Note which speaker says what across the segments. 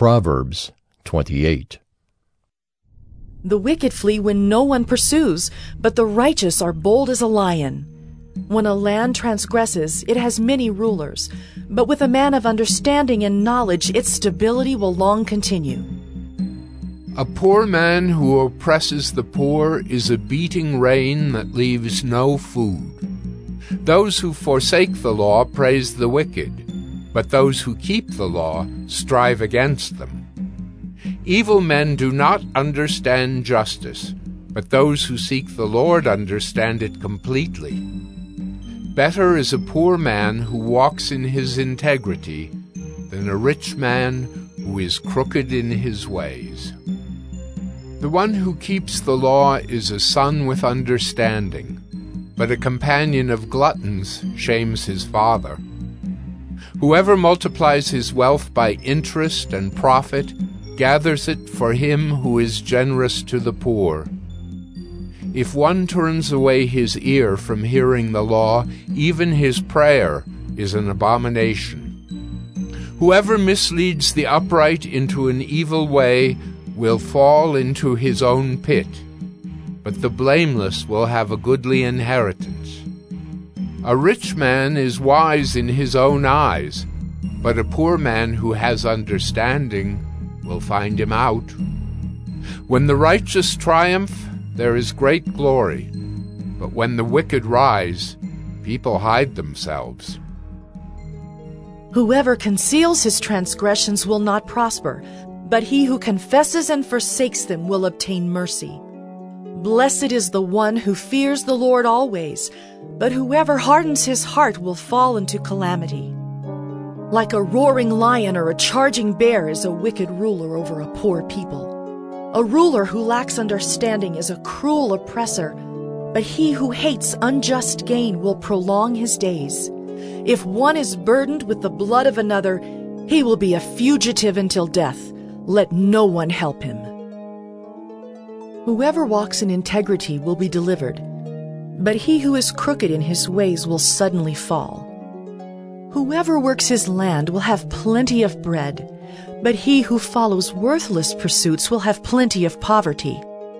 Speaker 1: Proverbs 28.
Speaker 2: The wicked flee when no one pursues, but the righteous are bold as a lion. When a land transgresses, it has many rulers, but with a man of understanding and knowledge, its stability will long continue.
Speaker 3: A poor man who oppresses the poor is a beating rain that leaves no food. Those who forsake the law praise the wicked, but those who keep the law strive against them. Evil men do not understand justice, but those who seek the Lord understand it completely. Better is a poor man who walks in his integrity than a rich man who is crooked in his ways. The one who keeps the law is a son with understanding, but a companion of gluttons shames his father. Whoever multiplies his wealth by interest and profit gathers it for him who is generous to the poor. If one turns away his ear from hearing the law, even his prayer is an abomination. Whoever misleads the upright into an evil way will fall into his own pit, but the blameless will have a goodly inheritance. A rich man is wise in his own eyes, but a poor man who has understanding will find him out. When the righteous triumph, there is great glory, but when the wicked rise, people hide themselves.
Speaker 2: Whoever conceals his transgressions will not prosper, but he who confesses and forsakes them will obtain mercy. Blessed is the one who fears the Lord always, but whoever hardens his heart will fall into calamity. Like a roaring lion or a charging bear is a wicked ruler over a poor people. A ruler who lacks understanding is a cruel oppressor, but he who hates unjust gain will prolong his days. If one is burdened with the blood of another, he will be a fugitive until death. Let no one help him. Whoever walks in integrity will be delivered, but he who is crooked in his ways will suddenly fall. Whoever works his land will have plenty of bread, but he who follows worthless pursuits will have plenty of poverty.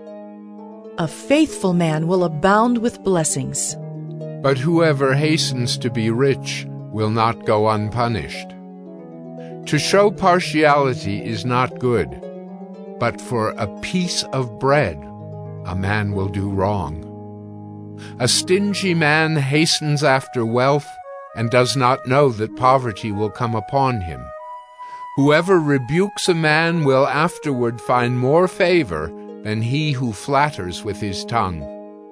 Speaker 2: A faithful man will abound with blessings,
Speaker 3: but whoever hastens to be rich will not go unpunished. To show partiality is not good, but for a piece of bread a man will do wrong. A stingy man hastens after wealth and does not know that poverty will come upon him. Whoever rebukes a man will afterward find more favor than he who flatters with his tongue.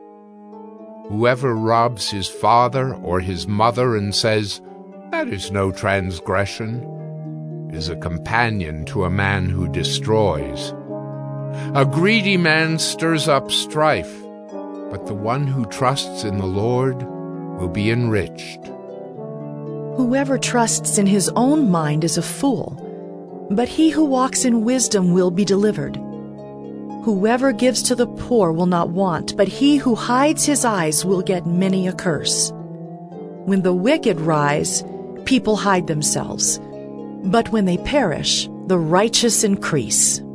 Speaker 3: Whoever robs his father or his mother and says, "That is no transgression," is a companion to a man who destroys. A greedy man stirs up strife, but the one who trusts in the Lord will be enriched.
Speaker 2: Whoever trusts in his own mind is a fool, but he who walks in wisdom will be delivered. Whoever gives to the poor will not want, but he who hides his eyes will get many a curse. When the wicked rise, people hide themselves, but when they perish, the righteous increase.